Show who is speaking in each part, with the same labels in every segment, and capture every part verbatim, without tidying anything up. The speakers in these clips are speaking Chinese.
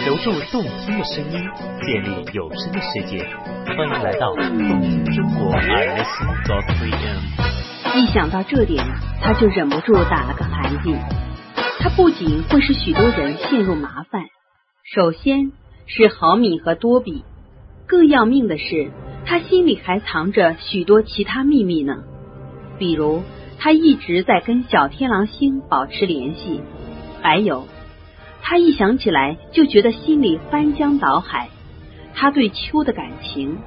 Speaker 1: 留住动听的声音，建立有声的世界。欢迎来到动听中国 I listen dot C M。
Speaker 2: 一想到这点，他就忍不住打了个寒噤。他不仅会使许多人陷入麻烦，首先是豪米和多比，更要命的是，他心里还藏着许多其他秘密呢。比如，他一直在跟小天狼星保持联系，还有，他一想起来就觉得心里翻江倒海。他对秋的感情，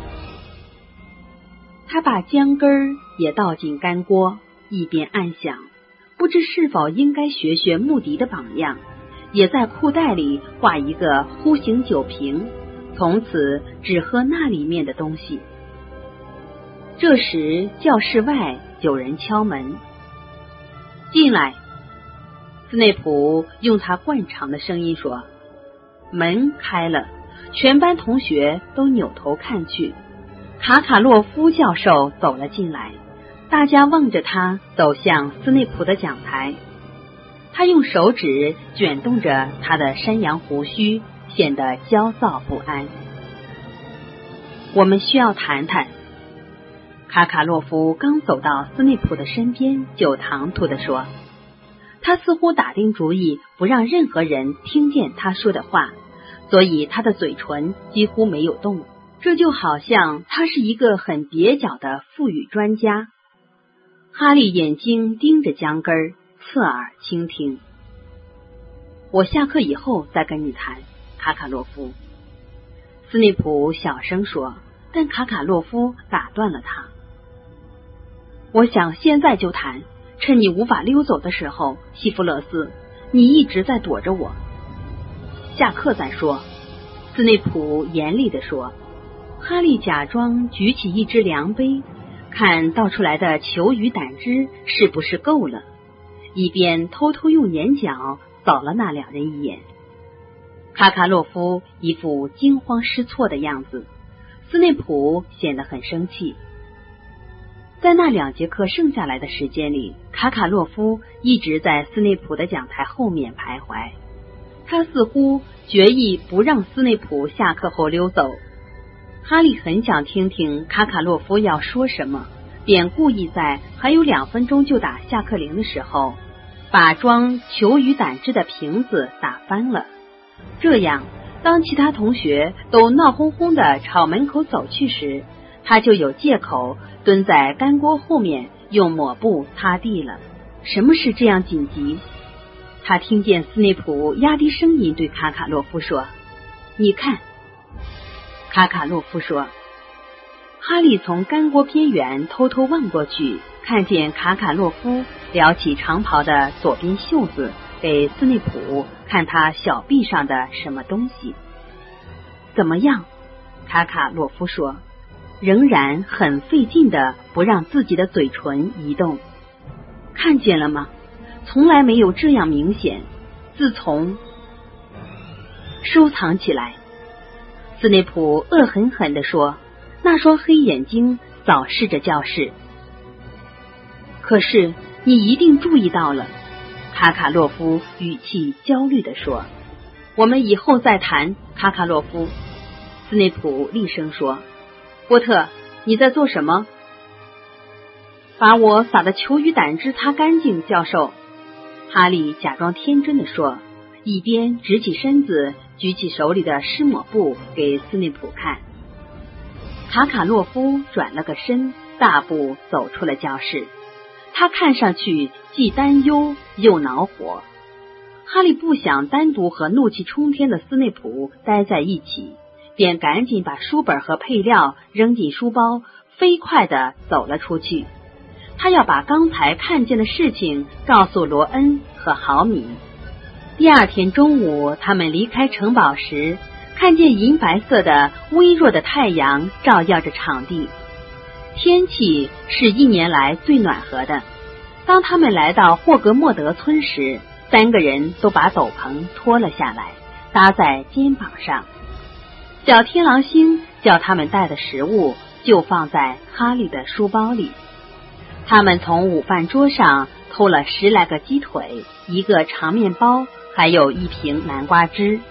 Speaker 2: 他把姜根儿也倒进干锅，一边暗想，不知是否应该学学穆迪的榜样，也在裤袋里挂一个呼形酒瓶，从此只喝那里面的东西。这时教室外有人敲门，进来。斯内普用他惯常的声音说。门开了，全班同学都扭头看去，卡卡洛夫教授走了进来，大家望着他走向斯内普的讲台。他用手指卷动着他的山羊胡须，显得焦躁不安。我们需要谈谈。卡卡洛夫刚走到斯内普的身边，就唐突地说。他似乎打定主意不让任何人听见他说的话，所以他的嘴唇几乎没有动，这就好像他是一个很蹩脚的腹语专家。哈利眼睛盯着姜根儿，侧耳倾听。我下课以后再跟你谈，卡卡洛夫。斯内普小声说，但卡卡洛夫打断了他。我想现在就谈，趁你无法溜走的时候，西弗勒斯，你一直在躲着我。下课再说，斯内普严厉地说。哈利假装举起一只量杯，看倒出来的球与胆汁是不是够了，一边偷偷用眼角扫了那两人一眼。卡卡洛夫一副惊慌失措的样子，斯内普显得很生气。在那两节课剩下来的时间里，卡卡洛夫一直在斯内普的讲台后面徘徊，他似乎决意不让斯内普下课后溜走。哈利很想听听卡卡洛夫要说什么，便故意在还有两分钟就打下课铃的时候，把装球与胆汁的瓶子打翻了。这样，当其他同学都闹哄哄地朝门口走去时，他就有借口蹲在干锅后面用抹布擦地了。什么事这样紧急？他听见斯内普压低声音对卡卡洛夫说：你看。卡卡洛夫说。哈利从干锅边缘偷偷望过去，看见卡卡洛夫撩起长袍的左边袖子，给斯内普看他小臂上的什么东西。怎么样？卡卡洛夫说，仍然很费劲的不让自己的嘴唇移动。看见了吗？从来没有这样明显。自从……收藏起来。斯内普恶狠狠地说，那双黑眼睛扫视着教室。可是你一定注意到了，卡卡洛夫语气焦虑地说。我们以后再谈，卡卡洛夫。斯内普厉声说。波特，你在做什么？把我洒的球与胆汁擦干净，教授。哈利假装天真地说，一边直起身子，举起手里的湿抹布给斯内普看。卡卡洛夫转了个身，大步走出了教室。他看上去既担忧又恼火。哈利不想单独和怒气冲天的斯内普待在一起，便赶紧把书本和配料扔进书包，飞快地走了出去。他要把刚才看见的事情告诉罗恩和豪米。第二天中午，他们离开城堡时，看见银白色的微弱的太阳照耀着场地，天气是一年来最暖和的。当他们来到霍格莫德村时，三个人都把斗篷脱了下来，搭在肩膀上。小天狼星叫他们带的食物就放在哈利的书包里。他们从午饭桌上偷了十来个鸡腿，一个长面包，还有一瓶南瓜汁。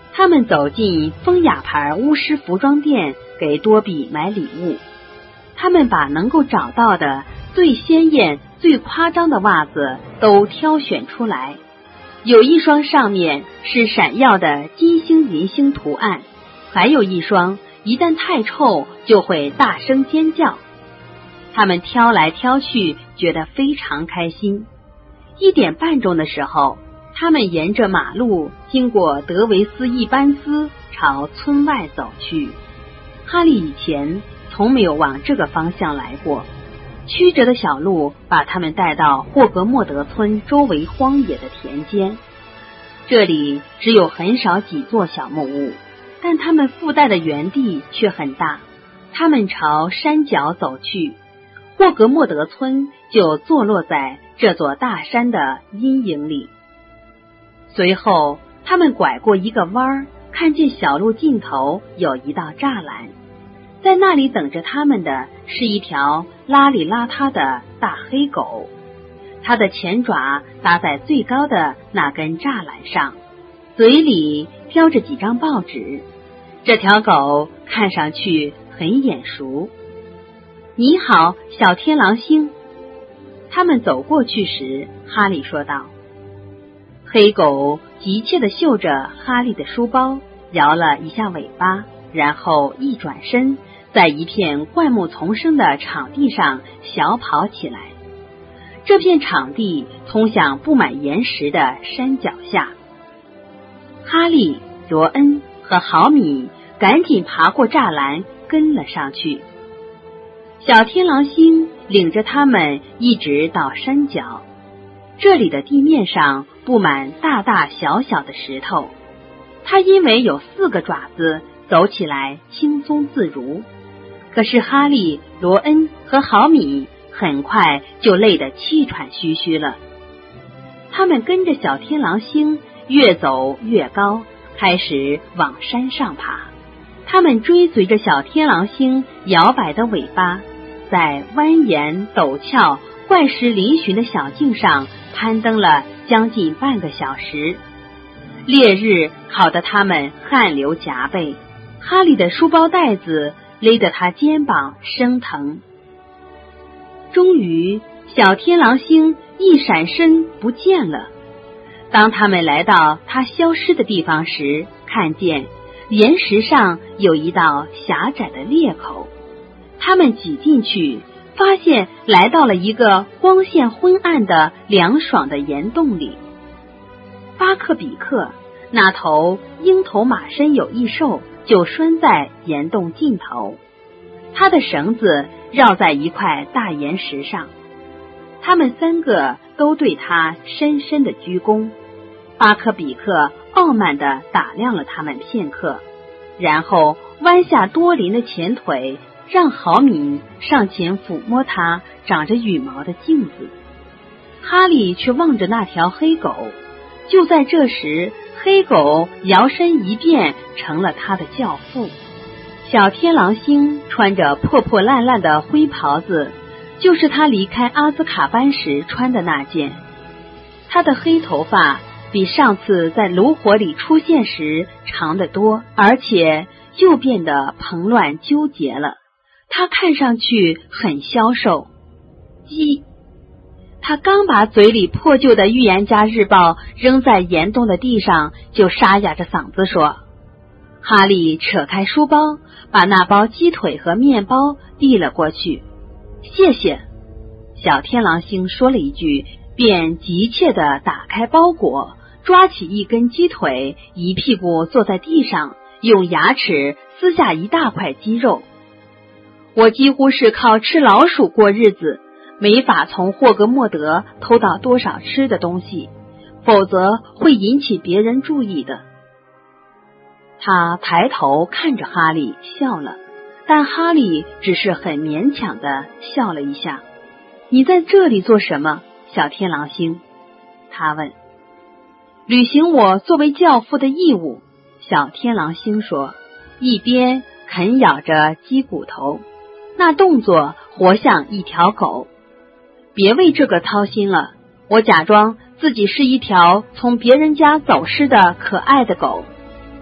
Speaker 2: 他们走进风雅牌巫师服装店，给多比买礼物。他们把能够找到的最鲜艳、最夸张的袜子都挑选出来，有一双上面是闪耀的金星银星图案，还有一双一旦太臭就会大声尖叫。他们挑来挑去，觉得非常开心。一点半钟的时候，他们沿着马路经过德维斯一班斯，朝村外走去。哈利以前从没有往这个方向来过，曲折的小路把他们带到霍格莫德村周围荒野的田间。这里只有很少几座小木屋，但他们附带的园地却很大。他们朝山脚走去，霍格莫德村就坐落在这座大山的阴影里。随后他们拐过一个弯，看见小路尽头有一道栅栏，在那里等着他们的是一条邋里邋遢的大黑狗，它的前爪搭在最高的那根栅栏上，嘴里叼着几张报纸。这条狗看上去很眼熟。你好，小天狼星。他们走过去时，哈利说道。黑狗急切地嗅着哈利的书包，摇了一下尾巴，然后一转身，在一片灌木丛生的场地上小跑起来。这片场地通向布满岩石的山脚下。哈利、罗恩和豪米赶紧爬过栅栏，跟了上去。小天狼星领着他们一直到山脚，这里的地面上布满大大小小的石头，它因为有四个爪子，走起来轻松自如。可是哈利、罗恩和豪米很快就累得气喘吁吁了。他们跟着小天狼星越走越高，开始往山上爬。他们追随着小天狼星摇摆的尾巴，在蜿蜒陡峭、怪石嶙峋的小径上攀登了将近半个小时。烈日烤得他们汗流浃背，哈利的书包带子勒得他肩膀生疼。终于，小天狼星一闪身不见了。当他们来到它消失的地方时，看见岩石上有一道狭窄的裂口。他们挤进去，发现来到了一个光线昏暗的凉爽的岩洞里。巴克比克那头鹰头马身有翼兽就拴在岩洞尽头，它的绳子绕在一块大岩石上。他们三个都对他深深的鞠躬。巴克比克傲慢地打量了他们片刻，然后弯下多鳞的前腿，让豪米上前抚摸他长着羽毛的镜子。哈利却望着那条黑狗。就在这时，黑狗摇身一变成了他的教父。小天狼星穿着破破烂烂的灰袍子，就是他离开阿兹卡班时穿的那件。他的黑头发比上次在炉火里出现时长得多，而且又变得蓬乱纠结了。他看上去很消瘦。鸡，他刚把嘴里破旧的预言家日报扔在岩洞的地上，就沙哑着嗓子说。哈利扯开书包，把那包鸡腿和面包递了过去。谢谢，小天狼星说了一句，便急切地打开包裹，抓起一根鸡腿，一屁股坐在地上，用牙齿撕下一大块鸡肉。我几乎是靠吃老鼠过日子，没法从霍格莫德偷到多少吃的东西，否则会引起别人注意的。他抬头看着哈利笑了，但哈利只是很勉强地笑了一下。你在这里做什么，小天狼星？他问。履行我作为教父的义务，小天狼星说，一边啃咬着鸡骨头，那动作活像一条狗。别为这个操心了，我假装自己是一条从别人家走失的可爱的狗。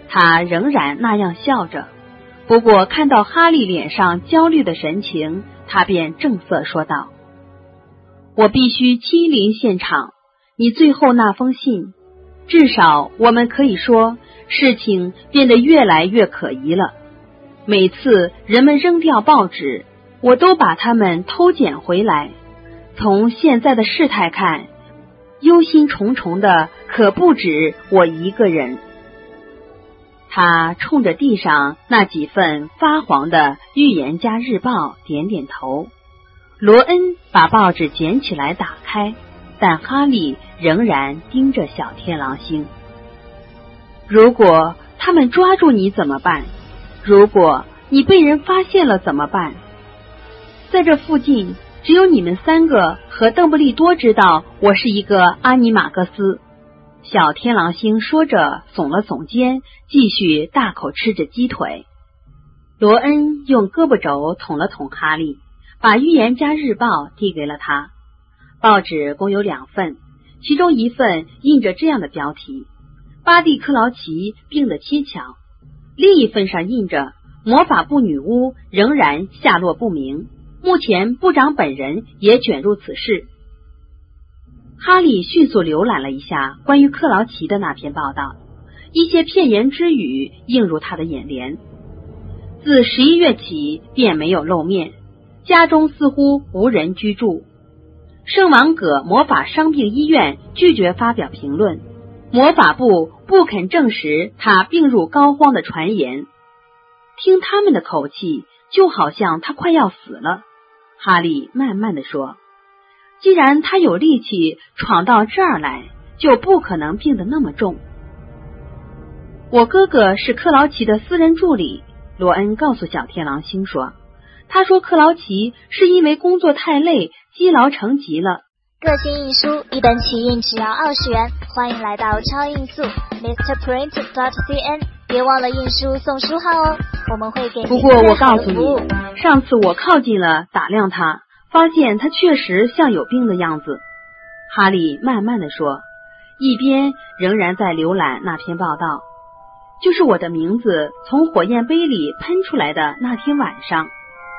Speaker 2: 他仍然那样笑着，不过看到哈利脸上焦虑的神情，他便正色说道：我必须亲临现场，你最后那封信，至少我们可以说事情变得越来越可疑了。每次人们扔掉报纸，我都把它们偷捡回来。从现在的事态看，忧心忡忡的可不止我一个人。他冲着地上那几份发黄的预言家日报点点头。罗恩把报纸捡起来打开，但哈利仍然盯着小天狼星。如果他们抓住你怎么办？如果你被人发现了怎么办？在这附近只有你们三个和邓布利多知道我是一个阿尼马克斯。小天狼星说着耸了耸肩，继续大口吃着鸡腿。罗恩用胳膊肘捅了捅哈利，把预言家日报递给了他。报纸共有两份，其中一份印着这样的标题：巴蒂克劳奇病得蹊跷，另一份上印着魔法部女巫仍然下落不明，目前部长本人也卷入此事。哈利迅速浏览了一下关于克劳奇的那篇报道，一些片言之语映入他的眼帘。自十一月起便没有露面，家中似乎无人居住。圣王葛魔法伤病医院拒绝发表评论，魔法部不肯证实他病入膏肓的传言。听他们的口气，就好像他快要死了。哈利慢慢地说，既然他有力气闯到这儿来，就不可能病得那么重。我哥哥是克劳奇的私人助理，罗恩告诉小天狼星说，他说克劳奇是因为工作太累，积劳成疾了。
Speaker 3: 个性印书一本起印只要二十元，欢迎来到超印速 Mister Print dot C N， 别忘了印书送书号哦，我们会给你。
Speaker 2: 不过我告诉你，上次我靠近了打量他，发现他确实像有病的样子。哈利慢慢地说，一边仍然在浏览那篇报道。就是我的名字从火焰杯里喷出来的那天晚上。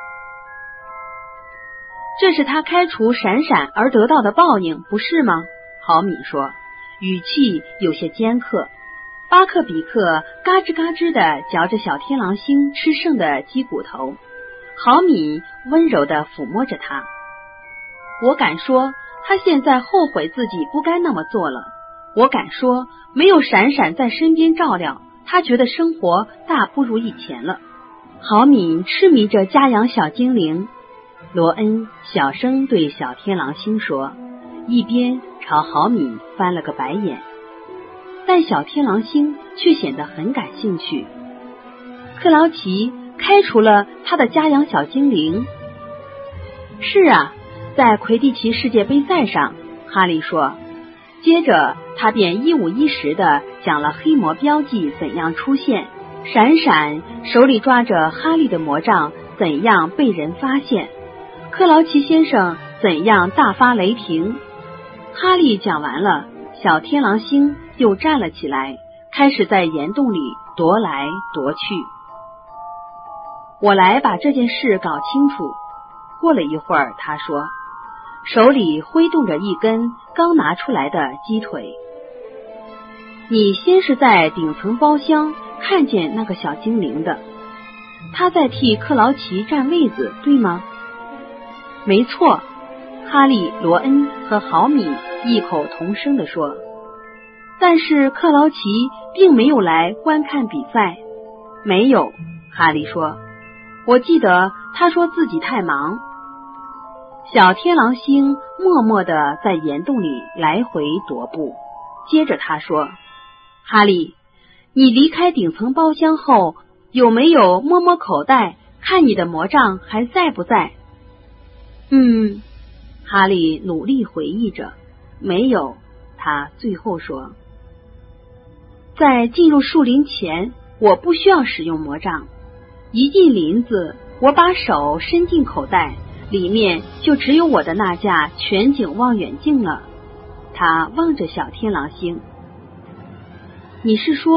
Speaker 2: 这是他开除闪闪而得到的报应，不是吗？豪米说，语气有些尖刻。巴克比克嘎吱嘎吱地嚼着小天狼星吃剩的鸡骨头，豪米温柔地抚摸着他。我敢说，他现在后悔自己不该那么做了。我敢说，没有闪闪在身边照料，他觉得生活大不如以前了。豪米痴迷着家养小精灵。罗恩小声对小天狼星说，一边朝豪米翻了个白眼。但小天狼星却显得很感兴趣。克劳奇开除了他的家养小精灵？是啊，在魁地奇世界杯赛上，哈利说。接着他便一五一十地讲了黑魔标记怎样出现，闪闪手里抓着哈利的魔杖怎样被人发现，克劳奇先生怎样大发雷霆。哈利讲完了，小天狼星又站了起来，开始在岩洞里踱来踱去。我来把这件事搞清楚。过了一会儿，他说，手里挥动着一根刚拿出来的鸡腿。你先是在顶层包厢看见那个小精灵的，他在替克劳奇占位子，对吗？没错，哈利、罗恩和豪米异口同声地说。但是克劳奇并没有来观看比赛。没有，哈利说，我记得他说自己太忙。小天狼星默默地在岩洞里来回踱步，接着他说，哈利，你离开顶层包厢后，有没有摸摸口袋，看你的魔杖还在不在？嗯，哈利努力回忆着，没有。他最后说，在进入树林前，我不需要使用魔杖。一进林子，我把手伸进口袋，里面就只有我的那架全景望远镜了。他望着小天狼星。你是说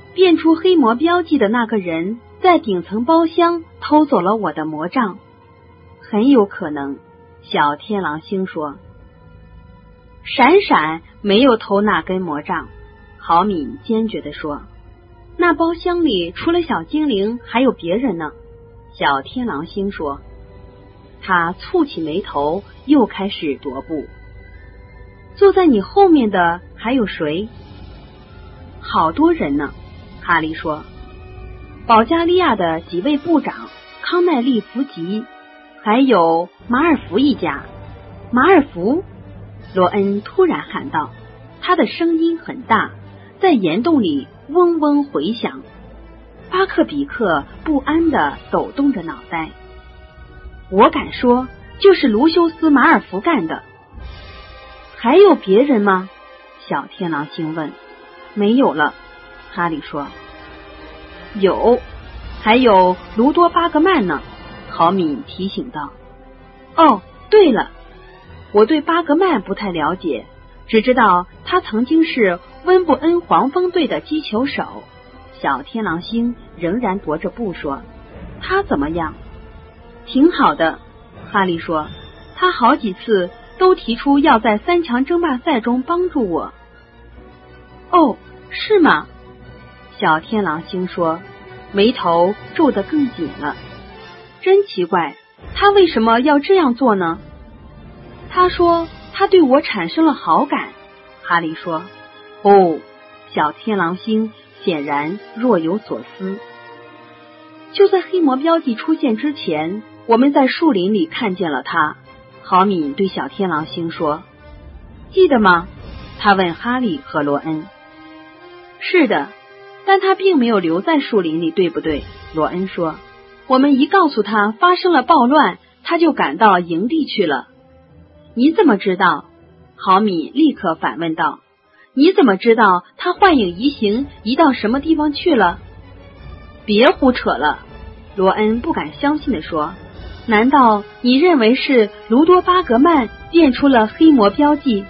Speaker 2: 变出黑魔标记的那个人在顶层包厢偷走了我的魔杖。很有可能，小天狼星说。闪闪没有偷那根魔杖，郝敏坚决地说。那包厢里除了小精灵还有别人呢，小天狼星说。他蹙起眉头，又开始踱步。坐在你后面的还有谁？好多人呢，哈利说。保加利亚的几位部长，康奈利弗吉，还有马尔福一家。马尔福？罗恩突然喊道，他的声音很大，在岩洞里嗡嗡回响。巴克比克不安地抖动着脑袋。我敢说，就是卢修斯·马尔福干的。还有别人吗？小天狼星问。没有了，哈利说。有，还有卢多巴格曼呢，郝敏提醒道。哦，对了，我对巴格曼不太了解，只知道他曾经是温布恩黄蜂队的击球手。小天狼星仍然踱着步说。他怎么样？挺好的，哈利说。他好几次都提出要在三强争霸赛中帮助我。哦，是吗？小天狼星说，眉头皱得更紧了。真奇怪，他为什么要这样做呢？他说他对我产生了好感，哈利说。哦，小天狼星显然若有所思。就在黑魔标记出现之前，我们在树林里看见了他，郝敏对小天狼星说。记得吗？他问哈利和罗恩。是的，但他并没有留在树林里，对不对？罗恩说。我们一告诉他发生了暴乱，他就赶到营地去了。你怎么知道？郝敏立刻反问道。你怎么知道他幻影移形移到什么地方去了？别胡扯了，罗恩不敢相信地说。难道你认为是卢多巴格曼变出了黑魔标记？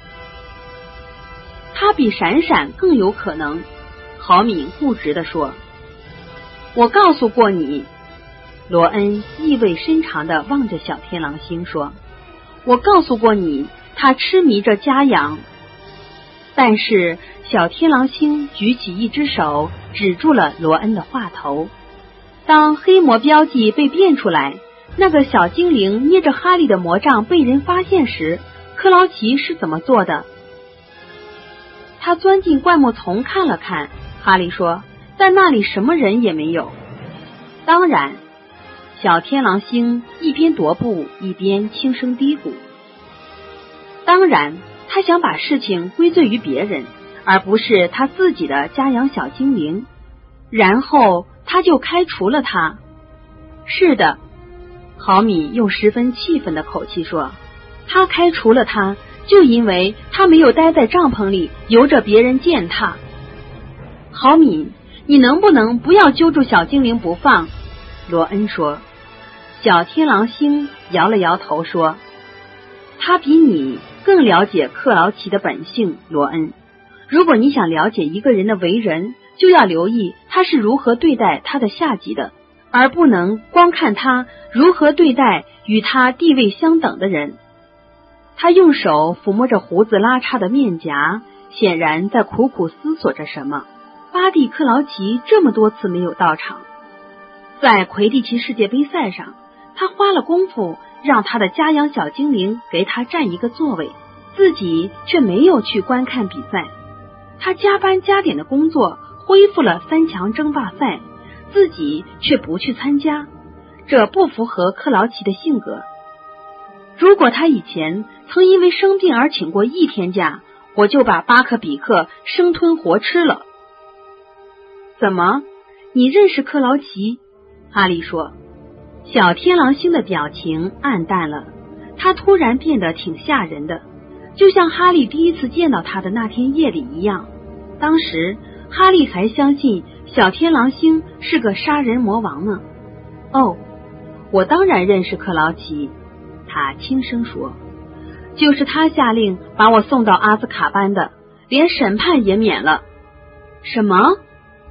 Speaker 2: 他比闪闪更有可能，郝敏固执地说。我告诉过你，罗恩意味深长地望着小天狼星说。我告诉过你，他痴迷着家养。但是小天狼星举起一只手，止住了罗恩的话头。当黑魔标记被变出来，那个小精灵捏着哈利的魔杖被人发现时，克劳奇是怎么做的？他钻进灌木丛看了看，哈利说，但那里什么人也没有。当然，小天狼星一边踱步一边轻声嘀咕。当然，他想把事情归罪于别人，而不是他自己的家养小精灵，然后他就开除了他。是的，郝敏用十分气愤的口气说，他开除了他，就因为他没有待在帐篷里由着别人践踏。郝敏，你能不能不要揪住小精灵不放？罗恩说。小天狼星摇了摇头说，他比你更了解克劳奇的本性，罗恩。如果你想了解一个人的为人，就要留意他是如何对待他的下级的，而不能光看他如何对待与他地位相等的人。他用手抚摸着胡子拉碴的面颊，显然在苦苦思索着什么。巴蒂克劳奇这么多次没有到场，在魁地奇世界杯赛上，他花了功夫让他的家养小精灵给他占一个座位，自己却没有去观看比赛。他加班加点的工作恢复了三强争霸赛，自己却不去参加，这不符合克劳奇的性格。如果他以前曾因为生病而请过一天假，我就把巴克比克生吞活吃了。怎么？你认识克劳奇？哈利说。小天狼星的表情暗淡了，他突然变得挺吓人的，就像哈利第一次见到他的那天夜里一样。当时哈利还相信小天狼星是个杀人魔王呢。哦，我当然认识克劳奇，他轻声说，就是他下令把我送到阿兹卡班的，连审判也免了。什么？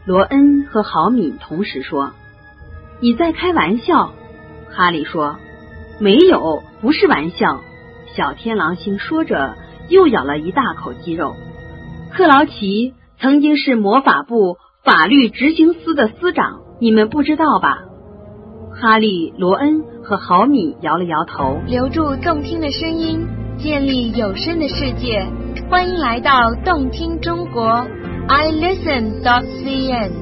Speaker 2: 罗恩和郝敏同时说：“你在开玩笑。”哈利说：“没有，不是玩笑。”小天狼星说着又咬了一大口鸡肉。克劳奇曾经是魔法部法律执行司的司长，你们不知道吧？哈利、罗恩和郝敏摇了摇头。
Speaker 4: 留住动听的声音，建立有声的世界，欢迎来到动听中国 i listen dot c n。